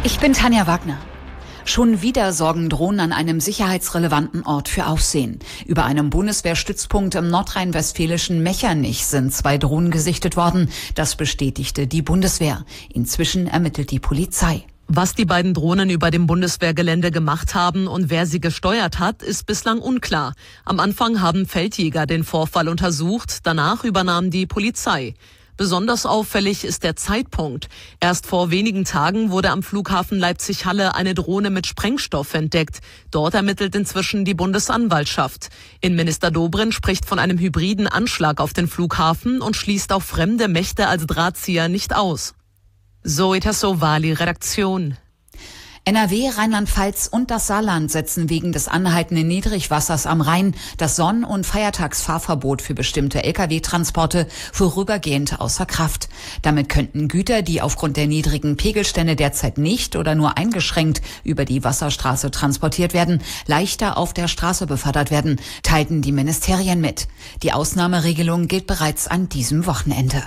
Ich bin Tanja Wagner. Schon wieder sorgen Drohnen an einem sicherheitsrelevanten Ort für Aufsehen. Über einem Bundeswehrstützpunkt im nordrhein-westfälischen Mechernich sind 2 Drohnen gesichtet worden. Das bestätigte die Bundeswehr. Inzwischen ermittelt die Polizei. Was die beiden Drohnen über dem Bundeswehrgelände gemacht haben und wer sie gesteuert hat, ist bislang unklar. Am Anfang haben Feldjäger den Vorfall untersucht, danach übernahm die Polizei. Besonders auffällig ist der Zeitpunkt. Erst vor wenigen Tagen wurde am Flughafen Leipzig-Halle eine Drohne mit Sprengstoff entdeckt. Dort ermittelt inzwischen die Bundesanwaltschaft. Innenminister Dobrindt spricht von einem hybriden Anschlag auf den Flughafen und schließt auch fremde Mächte als Drahtzieher nicht aus. Zoe Tassovali, Redaktion. NRW, Rheinland-Pfalz und das Saarland setzen wegen des anhaltenden Niedrigwassers am Rhein das Sonn- und Feiertagsfahrverbot für bestimmte Lkw-Transporte vorübergehend außer Kraft. Damit könnten Güter, die aufgrund der niedrigen Pegelstände derzeit nicht oder nur eingeschränkt über die Wasserstraße transportiert werden, leichter auf der Straße befördert werden, teilten die Ministerien mit. Die Ausnahmeregelung gilt bereits an diesem Wochenende.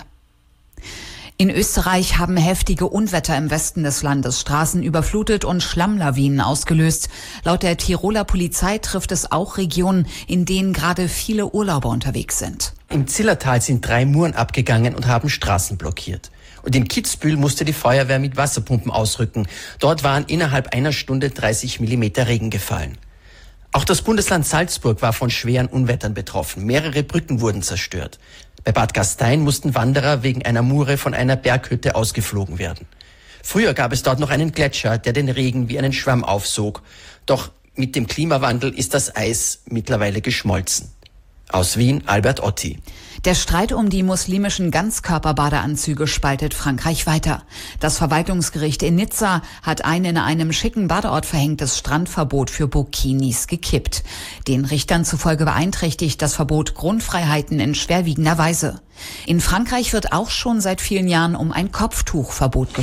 In Österreich haben heftige Unwetter im Westen des Landes Straßen überflutet und Schlammlawinen ausgelöst. Laut der Tiroler Polizei trifft es auch Regionen, in denen gerade viele Urlauber unterwegs sind. Im Zillertal sind 3 Muren abgegangen und haben Straßen blockiert. Und in Kitzbühel musste die Feuerwehr mit Wasserpumpen ausrücken. Dort waren innerhalb einer Stunde 30 Millimeter Regen gefallen. Auch das Bundesland Salzburg war von schweren Unwettern betroffen. Mehrere Brücken wurden zerstört. Bei Bad Gastein mussten Wanderer wegen einer Mure von einer Berghütte ausgeflogen werden. Früher gab es dort noch einen Gletscher, der den Regen wie einen Schwamm aufsog. Doch mit dem Klimawandel ist das Eis mittlerweile geschmolzen. Aus Wien, Albert Otti. Der Streit um die muslimischen Ganzkörperbadeanzüge spaltet Frankreich weiter. Das Verwaltungsgericht in Nizza hat ein in einem schicken Badeort verhängtes Strandverbot für Burkinis gekippt. Den Richtern zufolge beeinträchtigt das Verbot Grundfreiheiten in schwerwiegender Weise. In Frankreich wird auch schon seit vielen Jahren um ein Kopftuchverbot